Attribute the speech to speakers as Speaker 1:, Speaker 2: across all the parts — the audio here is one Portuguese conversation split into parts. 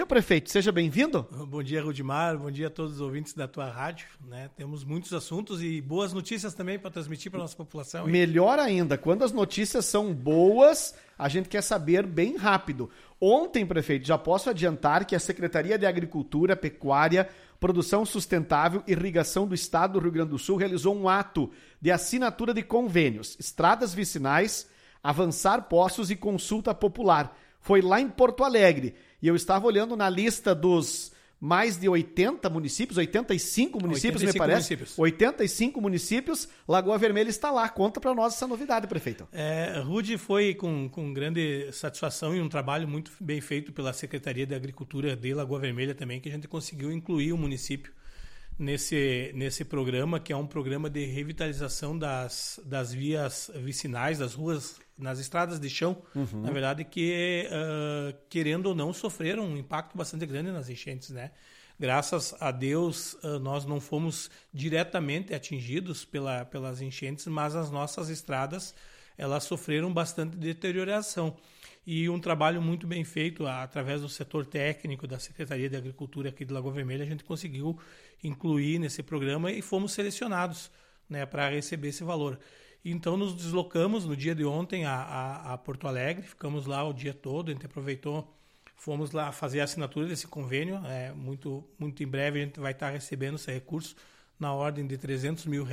Speaker 1: Meu prefeito, seja bem-vindo.
Speaker 2: Bom dia, Rudimar. Bom dia a todos os ouvintes da tua rádio. Né? Temos muitos assuntos e boas notícias também para transmitir para a nossa população.
Speaker 1: Melhor ainda, quando as notícias são boas, a gente quer saber bem rápido. Ontem, prefeito, já posso adiantar que a Secretaria de Agricultura, Pecuária, Produção Sustentável e Irrigação do Estado do Rio Grande do Sul realizou um ato de assinatura de convênios, estradas vicinais, avançar poços e consulta popular. Foi lá em Porto Alegre. E eu estava olhando na lista dos mais de 80 municípios, 85 municípios, me parece. 85 municípios, Lagoa Vermelha está lá. Conta para nós essa novidade, prefeito.
Speaker 2: Rude, foi com grande satisfação e um trabalho muito bem feito pela Secretaria de Agricultura de Lagoa Vermelha também, que a gente conseguiu incluir o município nesse programa, que é um programa de revitalização das vias vicinais, das ruas, nas estradas de chão, na verdade, que, querendo ou não, sofreram um impacto bastante grande nas enchentes, né? Graças a Deus, nós não fomos diretamente atingidos pelas enchentes, mas as nossas estradas, elas sofreram bastante deterioração. E um trabalho muito bem feito através do setor técnico da Secretaria de Agricultura aqui de Lagoa Vermelha, a gente conseguiu incluir nesse programa e fomos selecionados, né, para receber esse valor. Então nos deslocamos no dia de ontem a Porto Alegre, ficamos lá o dia todo, a gente aproveitou, fomos lá fazer a assinatura desse convênio, muito, muito em breve a gente vai estar recebendo esse recurso na ordem de R$300 mil,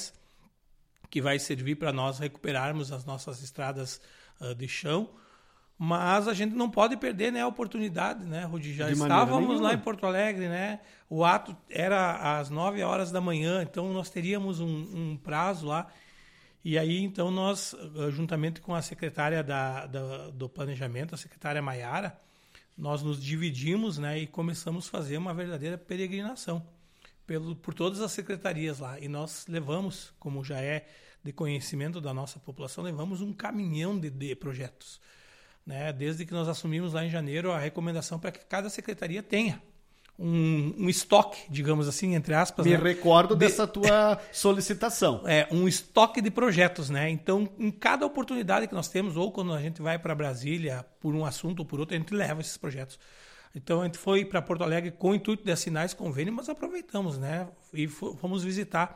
Speaker 2: que vai servir para nós recuperarmos as nossas estradas de chão. Mas a gente não pode perder, né, a oportunidade, né, Rudi? Já estávamos lá em Porto Alegre, né? O ato era às 9 horas da manhã, então nós teríamos um prazo lá. E aí, então, nós, juntamente com a secretária do Planejamento, a secretária Maiara, nós nos dividimos, né, e começamos a fazer uma verdadeira peregrinação por todas as secretarias lá. E nós levamos, como já é de conhecimento da nossa população, levamos um caminhão de projetos. Né? Desde que nós assumimos lá em janeiro a recomendação para que cada secretaria tenha um estoque, digamos assim, entre aspas.
Speaker 1: Me recordo dessa tua solicitação.
Speaker 2: Um estoque de projetos, né? Então, em cada oportunidade que nós temos, ou quando a gente vai para Brasília por um assunto ou por outro, a gente leva esses projetos. Então, a gente foi para Porto Alegre com o intuito de assinar esse convênio, mas aproveitamos, né? E fomos visitar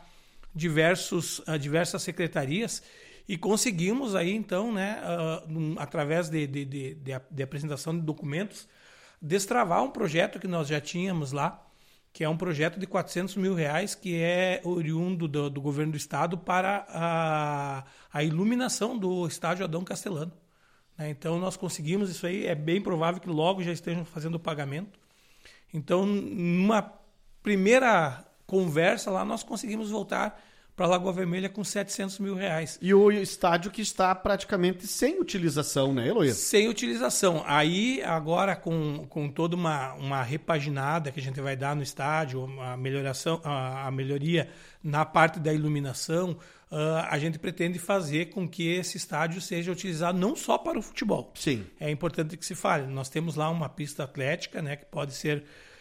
Speaker 2: diversas secretarias. E conseguimos aí, então, né, através de apresentação de documentos, destravar um projeto que nós já tínhamos lá, que é um projeto de R$400 mil, que é oriundo do governo do estado para a iluminação do estádio Adão Castelano. Né? Então, nós conseguimos isso aí, é bem provável que logo já estejam fazendo o pagamento. Então, numa primeira conversa lá, nós conseguimos voltar para Lagoa Vermelha com R$700 mil.
Speaker 1: E o estádio que está praticamente sem utilização, né, Eloy?
Speaker 2: Sem utilização. Aí, agora, com toda uma repaginada que a gente vai dar no estádio, a melhoria na parte da iluminação, a gente pretende fazer com que esse estádio seja utilizado não só para o futebol.
Speaker 1: Sim.
Speaker 2: É importante que se fale. Nós temos lá uma pista atlética, né, que pode ser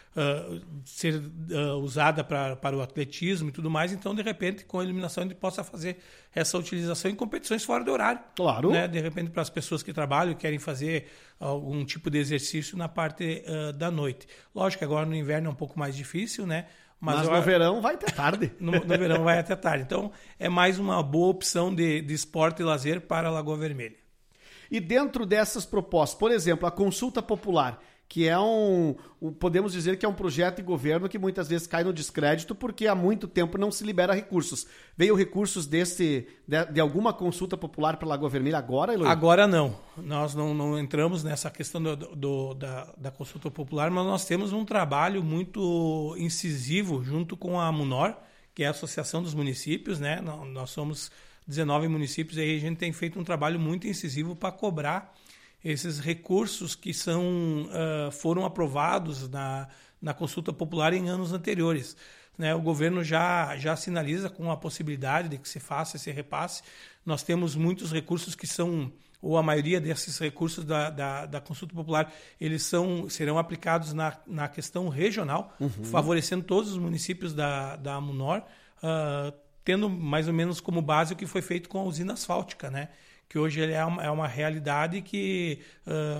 Speaker 2: usada para o atletismo e tudo mais, então de repente com a iluminação a gente possa fazer essa utilização em competições fora do horário.
Speaker 1: Claro.
Speaker 2: Né? De repente para as pessoas que trabalham e querem fazer algum tipo de exercício na parte da noite. Lógico que agora no inverno é um pouco mais difícil, né?
Speaker 1: Mas no verão vai até tarde.
Speaker 2: No verão vai até tarde. Então é mais uma boa opção de esporte e lazer para a Lagoa Vermelha.
Speaker 1: E dentro dessas propostas, por exemplo, a consulta popular, que é podemos dizer que é um projeto de governo que muitas vezes cai no descrédito porque há muito tempo não se libera recursos. Veio recursos de alguma consulta popular para Lagoa Vermelha agora, Eloy?
Speaker 2: Agora não. Nós não entramos nessa questão da consulta popular, mas nós temos um trabalho muito incisivo junto com a AMUNOR, que é a Associação dos Municípios, né? Nós somos 19 municípios e aí a gente tem feito um trabalho muito incisivo para cobrar esses recursos que foram aprovados na consulta popular em anos anteriores. Né? O governo já sinaliza com a possibilidade de que se faça esse repasse. Nós temos muitos recursos que são, ou a maioria desses recursos da consulta popular, eles serão aplicados na questão regional, favorecendo todos os municípios da AMUNOR, tendo mais ou menos como base o que foi feito com a usina asfáltica, né? Que hoje ele é uma realidade que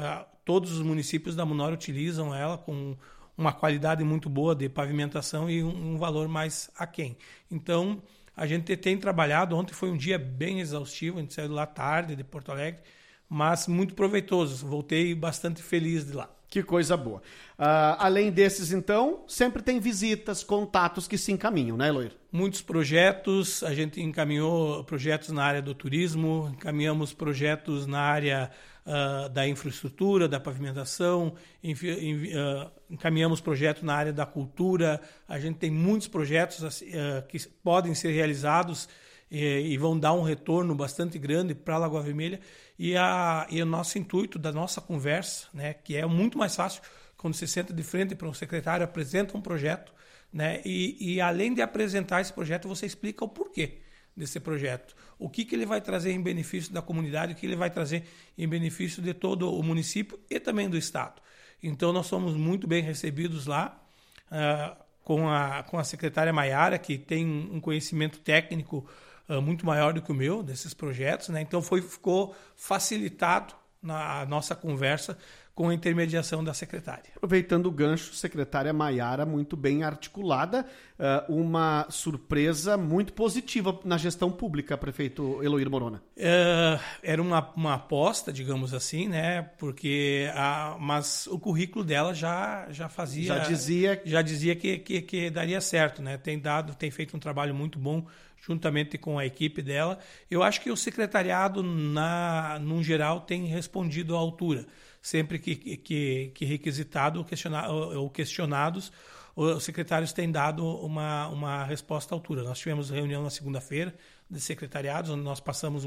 Speaker 2: todos os municípios da Munora utilizam ela com uma qualidade muito boa de pavimentação e um valor mais aquém. Então, a gente tem trabalhado, ontem foi um dia bem exaustivo, a gente saiu lá tarde de Porto Alegre, mas muito proveitoso, voltei bastante feliz de lá.
Speaker 1: Que coisa boa. Além desses, então, sempre tem visitas, contatos que se encaminham, né, Eloir?
Speaker 2: Muitos projetos, a gente encaminhou projetos na área do turismo, encaminhamos projetos na área da infraestrutura, da pavimentação, encaminhamos projetos na área da cultura, a gente tem muitos projetos que podem ser realizados e vão dar um retorno bastante grande para a Lagoa Vermelha. E o nosso intuito da nossa conversa, né, que é muito mais fácil quando você senta de frente para um secretário, apresenta um projeto, né, e além de apresentar esse projeto, você explica o porquê desse projeto, o que ele vai trazer em benefício da comunidade, o que ele vai trazer em benefício de todo o município e também do Estado. Então, nós somos muito bem recebidos lá, com a secretária Maiara, que tem um conhecimento técnico muito maior do que o meu, desses projetos, né? Então ficou facilitado na nossa conversa com a intermediação da secretária.
Speaker 1: Aproveitando o gancho, secretária Maiara, muito bem articulada, uma surpresa muito positiva na gestão pública, prefeito Eloir Morona.
Speaker 2: Era uma aposta, digamos assim, né? Porque mas o currículo dela já fazia... Já dizia que daria certo, né? Tem feito um trabalho muito bom juntamente com a equipe dela. Eu acho que o secretariado, num geral, tem respondido à altura. Sempre que requisitado ou questionados, os secretários têm dado uma resposta à altura. Nós tivemos reunião na segunda-feira de secretariados, onde nós passamos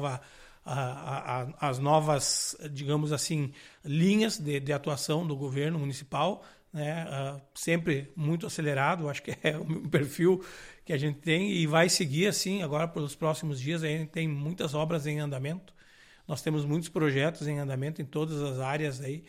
Speaker 2: as novas, digamos assim, linhas de atuação do governo municipal, né? Sempre muito acelerado, acho que é o perfil que a gente tem e vai seguir assim agora pelos próximos dias. A gente tem muitas obras em andamento, nós temos muitos projetos em andamento em todas as áreas aí,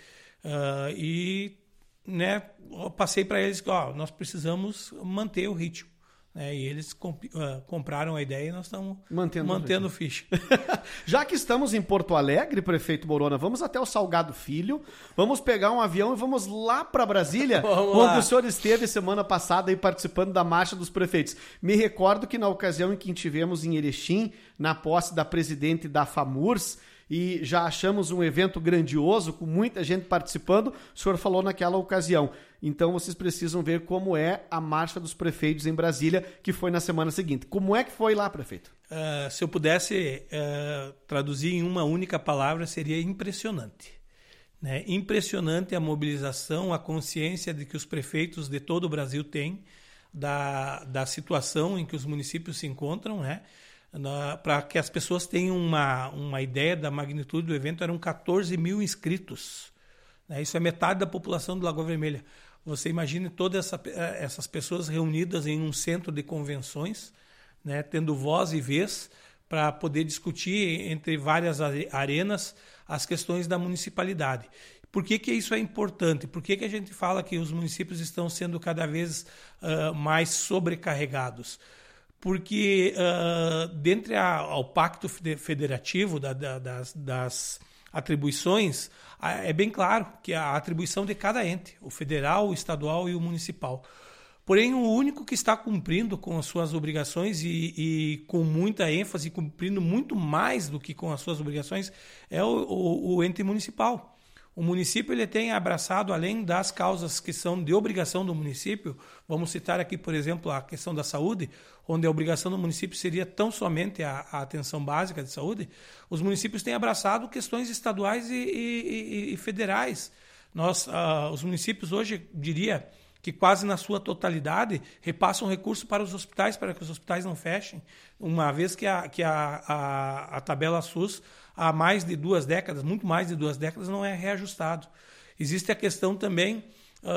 Speaker 2: né, eu passei para eles que nós precisamos manter o ritmo, né, e eles compraram a ideia e nós estamos mantendo ficha.
Speaker 1: Já que estamos em Porto Alegre, prefeito Morona, vamos até o Salgado Filho, vamos pegar um avião e vamos lá para Brasília, onde o senhor esteve semana passada aí participando da Marcha dos Prefeitos. Me recordo que na ocasião em que estivemos em Erechim, na posse da presidente da FAMURS, e já achamos um evento grandioso, com muita gente participando, o senhor falou naquela ocasião. Então vocês precisam ver como é a Marcha dos Prefeitos em Brasília, que foi na semana seguinte. Como é que foi lá, prefeito?
Speaker 2: Se eu pudesse traduzir em uma única palavra, seria impressionante. Né? Impressionante a mobilização, a consciência de que os prefeitos de todo o Brasil têm da situação em que os municípios se encontram, né? Para que as pessoas tenham uma ideia da magnitude do evento, eram 14 mil inscritos. Né? Isso é metade da população do Lagoa Vermelha. Você imagine todas essas pessoas reunidas em um centro de convenções, né? Tendo voz e vez para poder discutir entre várias arenas as questões da municipalidade. Por que isso é importante? Por que a gente fala que os municípios estão sendo cada vez mais sobrecarregados? Porque, dentre ao pacto federativo das atribuições, é bem claro que a atribuição de cada ente, o federal, o estadual e o municipal. Porém, o único que está cumprindo com as suas obrigações e com muita ênfase, cumprindo muito mais do que com as suas obrigações, é o ente municipal. O município ele tem abraçado, além das causas que são de obrigação do município, vamos citar aqui, por exemplo, a questão da saúde, onde a obrigação do município seria tão somente a atenção básica de saúde, os municípios têm abraçado questões estaduais e federais. Os municípios hoje, diria que quase na sua totalidade, repassam recursos para os hospitais, para que os hospitais não fechem, uma vez que a tabela SUS há mais de 2 décadas, muito mais de 2 décadas, não é reajustado. Existe a questão também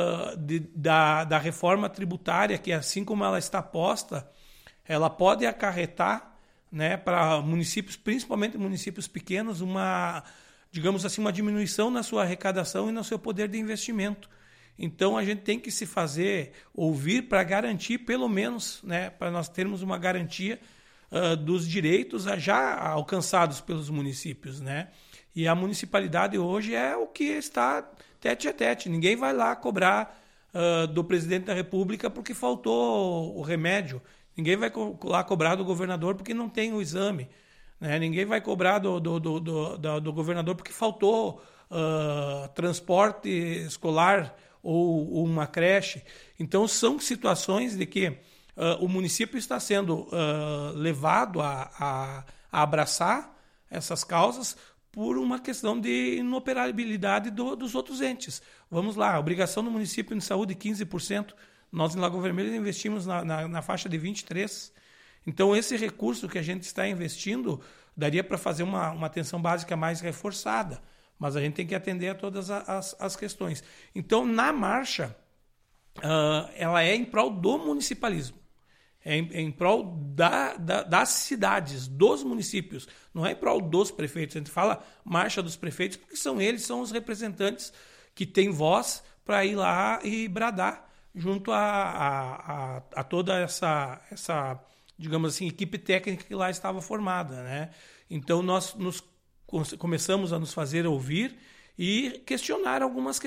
Speaker 2: da reforma tributária, que assim como ela está posta, ela pode acarretar, né, para municípios, principalmente municípios pequenos, digamos assim, uma diminuição na sua arrecadação e no seu poder de investimento. Então, a gente tem que se fazer ouvir para garantir, pelo menos, né, para nós termos uma garantia dos direitos já alcançados pelos municípios, né? E a municipalidade hoje é o que está tete a tete. Ninguém vai lá cobrar do presidente da República porque faltou o remédio. Ninguém vai lá cobrar do governador porque não tem o exame. Né? Ninguém vai cobrar do governador porque faltou transporte escolar ou uma creche. Então, são situações de que o município está sendo levado a abraçar essas causas por uma questão de inoperabilidade dos outros entes. Vamos lá, a obrigação do município de saúde 15%. Nós, em Lagoa Vermelha, investimos na faixa de 23%. Então, esse recurso que a gente está investindo daria para fazer uma atenção básica mais reforçada, mas a gente tem que atender a todas as questões. Então, na marcha, ela é em prol do municipalismo, é em prol das cidades, dos municípios, não é em prol dos prefeitos. A gente fala marcha dos prefeitos porque eles são os representantes que têm voz para ir lá e bradar junto a toda essa, digamos assim, equipe técnica que lá estava formada, né? Então, nós começamos a nos fazer ouvir e questionar algumas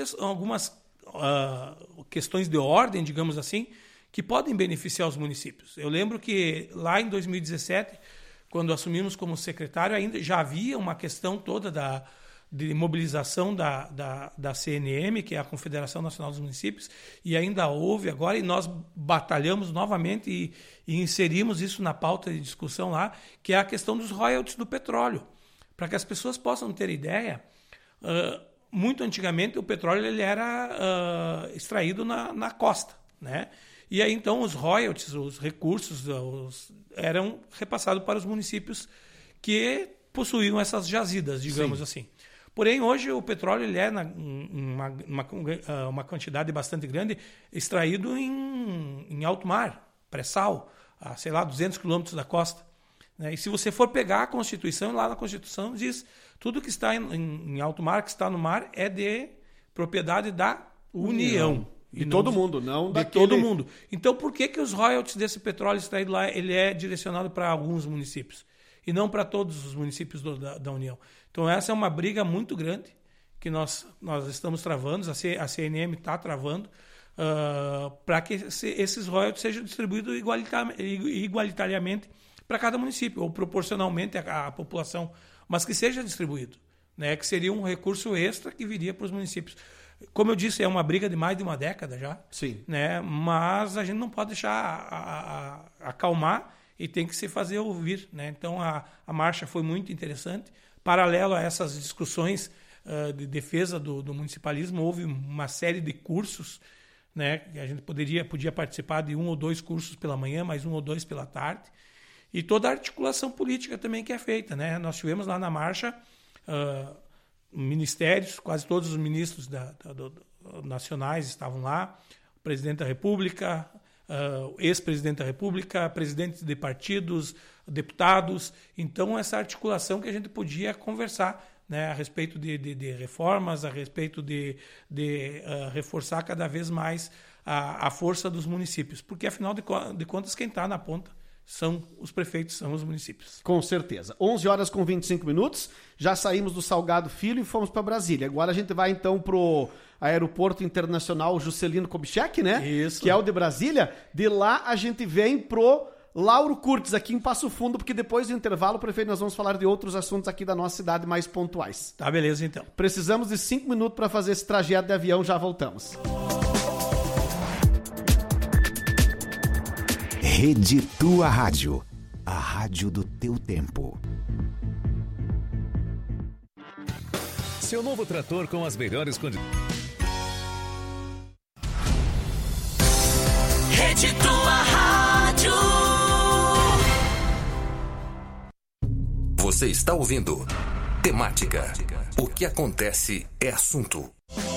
Speaker 2: questões de ordem, digamos assim, que podem beneficiar os municípios. Eu lembro que lá em 2017, quando assumimos como secretário, ainda já havia uma questão toda de mobilização da CNM, que é a Confederação Nacional dos Municípios, e ainda houve agora, e nós batalhamos novamente e inserimos isso na pauta de discussão lá, que é a questão dos royalties do petróleo. Para que as pessoas possam ter ideia, muito antigamente o petróleo ele era extraído na costa, né? E aí então os royalties, os recursos, eram repassados para os municípios que possuíam essas jazidas, digamos assim. Porém, hoje o petróleo ele é uma quantidade bastante grande extraído em alto mar, pré-sal, a, 200 quilômetros da costa. Né? E se você for pegar a Constituição, lá na Constituição diz tudo que está em alto mar, que está no mar, é de propriedade da União.
Speaker 1: De todo mundo, não
Speaker 2: de todo mundo. Então, por que os royalties desse petróleo extraído lá ele é direcionado para alguns municípios e não para todos os municípios da União? Então, essa é uma briga muito grande que nós estamos travando, a CNM está travando, para que esses royalties sejam distribuídos igualitariamente para cada município, ou proporcionalmente à população, mas que seja distribuído, né? Que seria um recurso extra que viria para os municípios. Como eu disse, é uma briga de mais de uma década já.
Speaker 1: Sim.
Speaker 2: Né? Mas a gente não pode deixar acalmar e tem que se fazer ouvir. Né? Então, a marcha foi muito interessante. Paralelo a essas discussões de defesa do municipalismo, houve uma série de cursos, né? A gente podia participar de 1 ou 2 cursos pela manhã, mais 1 ou 2 pela tarde. E toda a articulação política também que é feita. Né? Nós tivemos lá na marcha ministérios, quase todos os ministros nacionais estavam lá, o presidente da República, o ex-presidente da República, presidentes de partidos, deputados. Então, essa articulação que a gente podia conversar, né, a respeito de reformas, a respeito de reforçar cada vez mais a força dos municípios. Porque, afinal de contas, quem está na ponta são os prefeitos, são os municípios.
Speaker 1: Com certeza. 11h25, já saímos do Salgado Filho e fomos para Brasília. Agora a gente vai então pro Aeroporto Internacional Juscelino Kubitschek, né?
Speaker 2: Isso.
Speaker 1: Que é o de Brasília. De lá a gente vem pro Lauro Curtis, aqui em Passo Fundo, porque depois do intervalo, prefeito, nós vamos falar de outros assuntos aqui da nossa cidade mais pontuais.
Speaker 2: Tá, beleza então.
Speaker 1: Precisamos de 5 minutos para fazer esse trajeto de avião, já voltamos.
Speaker 3: Rede Tua Rádio, a rádio do teu tempo. Seu novo trator com as melhores condições.
Speaker 4: Rede Tua Rádio.
Speaker 5: Você está ouvindo Temática. O que acontece é assunto.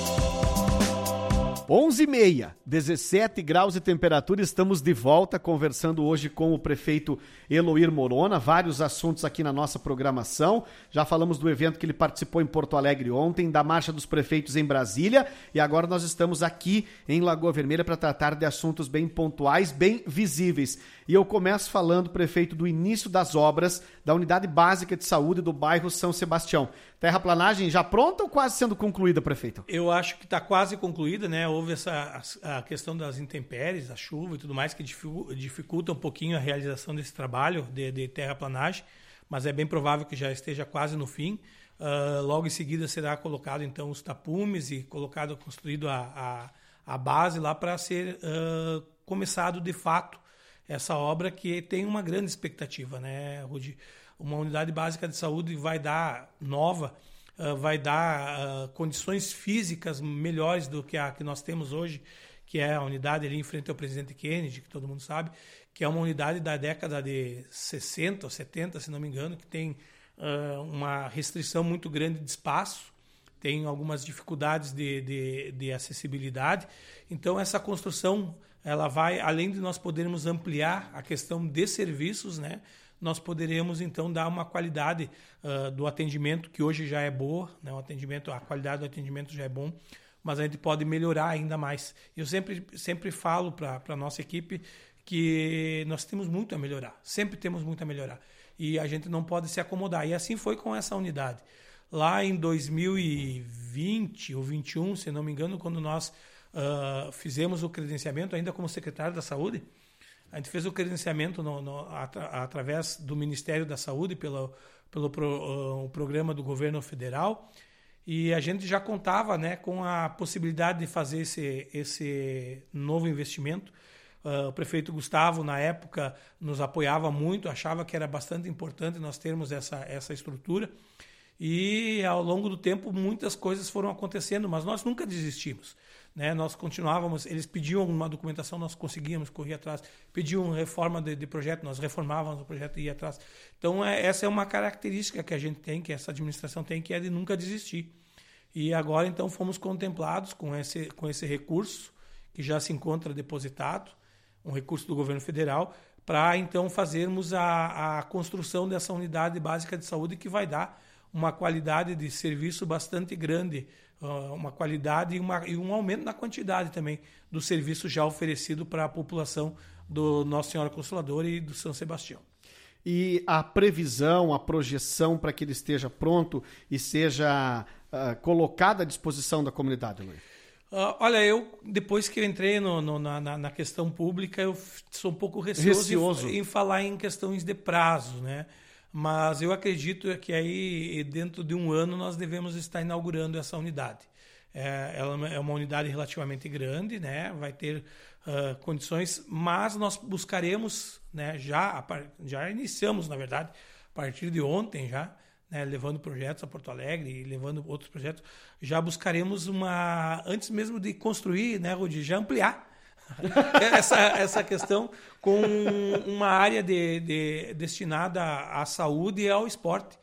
Speaker 1: 11h30, 17 graus de temperatura, estamos de volta conversando hoje com o prefeito Eloir Morona, vários assuntos aqui na nossa programação. Já falamos do evento que ele participou em Porto Alegre ontem, da Marcha dos Prefeitos em Brasília, e agora nós estamos aqui em Lagoa Vermelha para tratar de assuntos bem pontuais, bem visíveis. e eu começo falando, prefeito, do início das obras da Unidade Básica de Saúde do bairro São Sebastião. Terraplanagem já pronta ou quase sendo concluída, prefeito?
Speaker 2: Eu acho que está quase concluída, né? Houve a questão das intempéries, a chuva e tudo mais, que dificulta um pouquinho a realização desse trabalho de terraplanagem, mas é bem provável que já esteja quase no fim. Logo em seguida será colocado então os tapumes e construído a base lá para ser começado de fato essa obra, que tem uma grande expectativa, né, Rudi? Uma unidade básica de saúde vai dar condições físicas melhores do que a que nós temos hoje, que é a unidade ali em frente ao Presidente Kennedy, que todo mundo sabe, que é uma unidade da década de 60 ou 70, se não me engano, que tem uma restrição muito grande de espaço, tem algumas dificuldades de acessibilidade. Então, essa construção, ela vai, além de nós podermos ampliar a questão de serviços, né, nós poderemos, então, dar uma qualidade do atendimento, que hoje já é boa, né, a qualidade do atendimento já é bom, mas a gente pode melhorar ainda mais. Eu sempre falo para a nossa equipe que nós temos muito a melhorar, sempre temos muito a melhorar, e a gente não pode se acomodar. E assim foi com essa unidade. Lá em 2020 ou 2021, se não me engano, quando nós fizemos o credenciamento, ainda como secretário da Saúde, a gente fez o credenciamento através do Ministério da Saúde, pelo programa do governo federal, e a gente já contava, né, com a possibilidade de fazer esse novo investimento. O prefeito Gustavo, na época, nos apoiava muito, achava que era bastante importante nós termos essa estrutura. E, ao longo do tempo, muitas coisas foram acontecendo, mas nós nunca desistimos, né? Nós continuávamos, eles pediam uma documentação, nós conseguíamos correr atrás, pediam reforma de projeto, nós reformávamos o projeto e ia atrás. Então, essa é uma característica que a gente tem, que essa administração tem, que é de nunca desistir. E agora, então, fomos contemplados com esse recurso, que já se encontra depositado, um recurso do governo federal, para, então, fazermos a construção dessa unidade básica de saúde, que vai dar uma qualidade de serviço bastante grande, uma qualidade e um aumento na quantidade também do serviço já oferecido para a população do Nossa Senhora Consoladora e do São Sebastião.
Speaker 1: E a previsão, a projeção para que ele esteja pronto e seja colocado à disposição da comunidade, Luiz?
Speaker 2: Olha, eu, depois que eu entrei na questão pública, eu sou um pouco receoso em falar em questões de prazo, né? Mas eu acredito que aí, dentro de um ano, nós devemos estar inaugurando essa unidade. Ela é uma unidade relativamente grande, né? Vai ter condições, mas nós buscaremos, né? Já iniciamos, na verdade, a partir de ontem já, né? Levando projetos a Porto Alegre e levando outros projetos, já buscaremos antes mesmo de construir, né, Rudi, já ampliar essa questão com uma área destinada à saúde e ao esporte.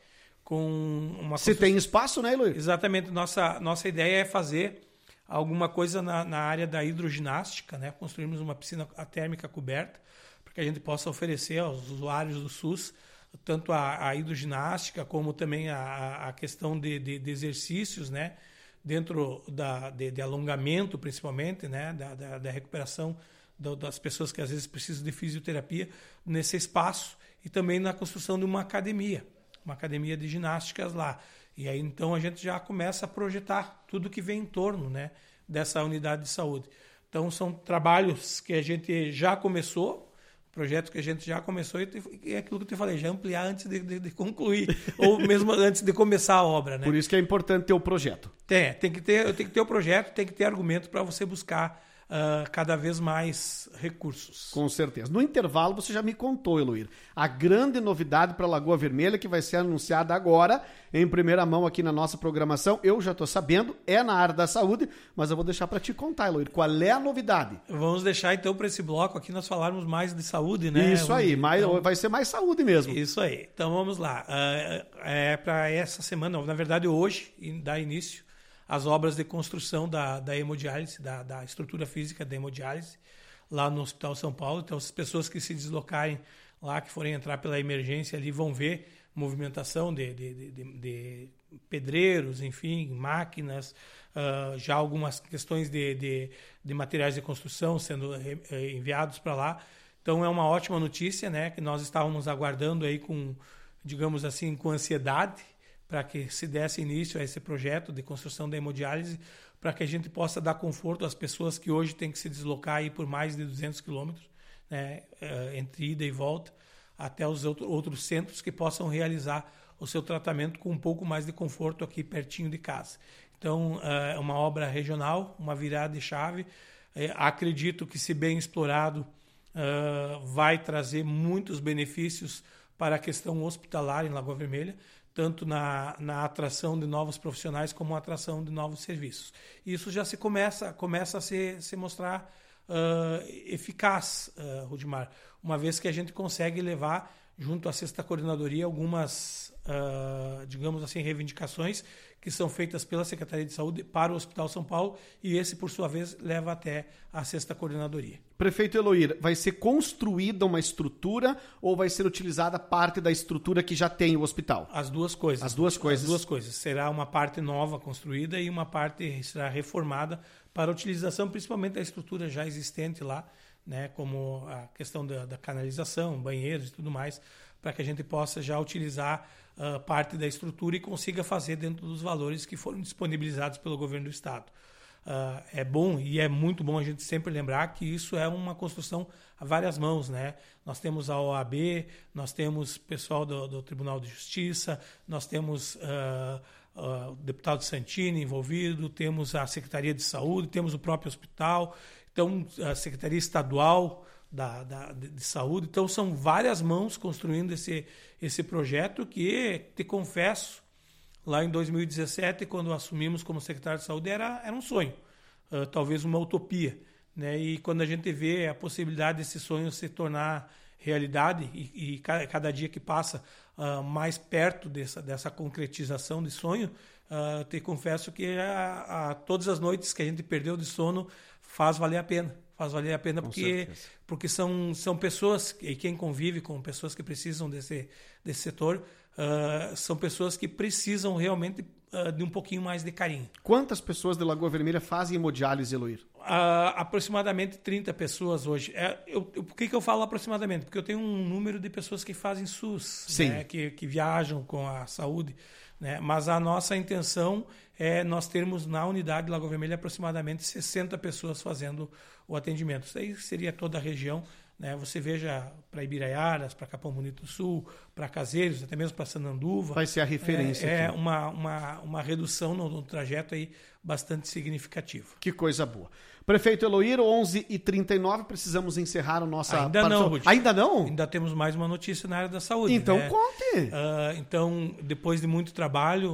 Speaker 1: Se tem espaço, né, Luiz?
Speaker 2: Exatamente. Nossa ideia é fazer alguma coisa na área da hidroginástica, né? Construirmos uma piscina térmica coberta, para que a gente possa oferecer aos usuários do SUS tanto a hidroginástica como também a questão de exercícios, né? Dentro de alongamento, principalmente, né? Da recuperação das pessoas que às vezes precisam de fisioterapia nesse espaço, e também na construção de uma academia de ginásticas lá. E aí então a gente já começa a projetar tudo que vem em torno, né, dessa unidade de saúde. Então são trabalhos que a gente já começou, projetos que a gente já começou, e é aquilo que eu te falei, já ampliar antes de concluir, ou mesmo antes de começar a obra, né?
Speaker 1: Por isso que é importante ter o projeto.
Speaker 2: Tem que ter o projeto, tem que ter argumento para você buscar cada vez mais recursos.
Speaker 1: Com certeza. No intervalo, você já me contou, Eloir, a grande novidade para Lagoa Vermelha, que vai ser anunciada agora, em primeira mão aqui na nossa programação. Eu já estou sabendo, é na área da saúde, mas eu vou deixar para te contar, Eloir, qual é a novidade?
Speaker 2: Vamos deixar então para esse bloco aqui nós falarmos mais de saúde, né?
Speaker 1: Isso aí, então, vai ser mais saúde mesmo.
Speaker 2: Isso aí. Então vamos lá. Para essa semana, na verdade hoje, dá início as obras de construção da hemodiálise, da estrutura física da hemodiálise, lá no Hospital São Paulo. Então, as pessoas que se deslocarem lá, que forem entrar pela emergência ali, vão ver movimentação de pedreiros, enfim, máquinas, já algumas questões de materiais de construção sendo enviados para lá. Então é uma ótima notícia, né, que nós estávamos aguardando aí com, digamos assim, com ansiedade para que se desse início a esse projeto de construção da hemodiálise, para que a gente possa dar conforto às pessoas que hoje têm que se deslocar aí por mais de 200 quilômetros, né, entre ida e volta, até os outros centros que possam realizar o seu tratamento com um pouco mais de conforto aqui pertinho de casa. Então, é uma obra regional, uma virada de chave. Acredito que, se bem explorado, vai trazer muitos benefícios para a questão hospitalar em Lagoa Vermelha, tanto na atração de novos profissionais como a atração de novos serviços. Isso já começa a se mostrar eficaz, Rudimar, uma vez que a gente consegue levar junto à Sexta Coordenadoria algumas, digamos assim, reivindicações que são feitas pela Secretaria de Saúde para o Hospital São Paulo, e esse, por sua vez, leva até a Sexta Coordenadoria.
Speaker 1: Prefeito Eloir, vai ser construída uma estrutura ou vai ser utilizada parte da estrutura que já tem o hospital?
Speaker 2: As duas coisas.
Speaker 1: As duas coisas.
Speaker 2: As duas coisas. Será uma parte nova construída e uma parte será reformada para a utilização, principalmente da estrutura já existente lá, né, como a questão da canalização, banheiros e tudo mais, para que a gente possa já utilizar parte da estrutura e consiga fazer dentro dos valores que foram disponibilizados pelo governo do estado. É bom e é muito bom a gente sempre lembrar que isso é uma construção a várias mãos, né? Nós temos a OAB, nós temos pessoal do Tribunal de Justiça, nós temos o deputado Santini envolvido, temos a Secretaria de Saúde, temos o próprio hospital, então a Secretaria Estadual de Saúde. Então são várias mãos construindo esse projeto que, te confesso, lá em 2017, quando assumimos como secretário de Saúde, era um sonho, talvez uma utopia, né? E quando a gente vê a possibilidade desse sonho se tornar realidade e cada dia que passa mais perto dessa concretização de sonho, te confesso que todas as noites que a gente perdeu de sono faz valer a pena. Faz valer a pena porque são pessoas, e quem convive com pessoas que precisam desse setor, são pessoas que precisam realmente de um pouquinho mais de carinho.
Speaker 1: Quantas pessoas de Lagoa Vermelha fazem hemodiálise, Eloir?
Speaker 2: Aproximadamente 30 pessoas hoje. Por que eu falo aproximadamente? Porque eu tenho um número de pessoas que fazem SUS, né, que viajam com a saúde, né? Mas a nossa intenção é nós termos na unidade de Lagoa Vermelha aproximadamente 60 pessoas fazendo o atendimento. Isso aí seria toda a região, né? Você veja para Ibiraiaras, para Capão Bonito do Sul, para Caseiros, até mesmo para Sananduva.
Speaker 1: Vai ser a referência.
Speaker 2: É uma redução no trajeto aí bastante significativa.
Speaker 1: Que coisa boa. Prefeito Eloir, 11h39, precisamos encerrar o nosso...
Speaker 2: Ainda não, Rudy.
Speaker 1: Ainda não?
Speaker 2: Ainda temos mais uma notícia na área da saúde.
Speaker 1: Então,
Speaker 2: né?
Speaker 1: conte!
Speaker 2: Então, depois de muito trabalho,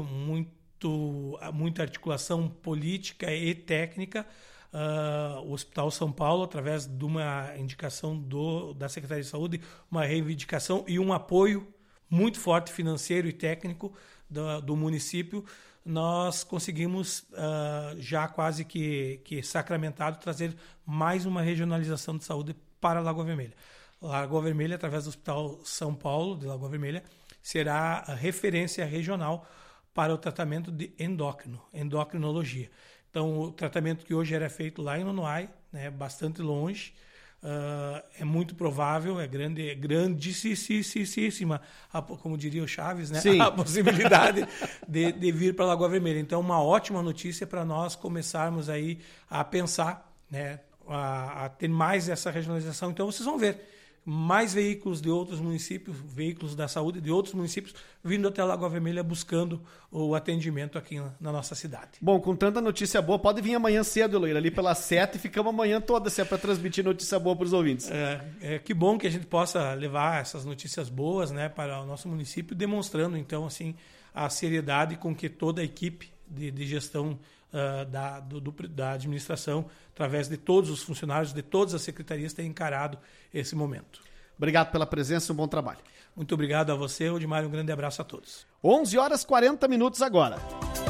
Speaker 2: muita articulação política e técnica, o Hospital São Paulo, através de uma indicação da Secretaria de Saúde, uma reivindicação e um apoio muito forte financeiro e técnico do município, nós conseguimos, já quase que sacramentado, trazer mais uma regionalização de saúde para Lagoa Vermelha. Lagoa Vermelha, através do Hospital São Paulo, de Lagoa Vermelha, será a referência regional para o tratamento de endocrinologia. Então, o tratamento que hoje era feito lá em Nonoai, né, bastante longe, é muito provável, é grandíssima, como diria o Chaves, né, a possibilidade de vir para Lagoa Vermelha. Então, uma ótima notícia para nós começarmos aí a pensar, né, a ter mais essa regionalização. Então, vocês vão ver mais veículos de outros municípios, veículos da saúde de outros municípios, vindo até a Lagoa Vermelha buscando o atendimento aqui na nossa cidade.
Speaker 1: Bom, com tanta notícia boa, pode vir amanhã cedo, Eloir, ali pelas 7 e ficamos amanhã toda, se é para transmitir notícia boa para os ouvintes.
Speaker 2: Que bom que a gente possa levar essas notícias boas, né, para o nosso município, demonstrando, então, assim, a seriedade com que toda a equipe de gestão da administração, através de todos os funcionários, de todas as secretarias, tem encarado esse momento.
Speaker 1: Obrigado pela presença e um bom trabalho.
Speaker 2: Muito obrigado a você, Odimar, um grande abraço a todos.
Speaker 1: 11h40 agora.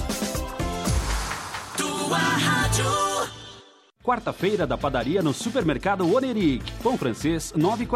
Speaker 4: Tua Rádio.
Speaker 6: Quarta-feira da padaria no Supermercado Oneric. Pão francês, 9,40.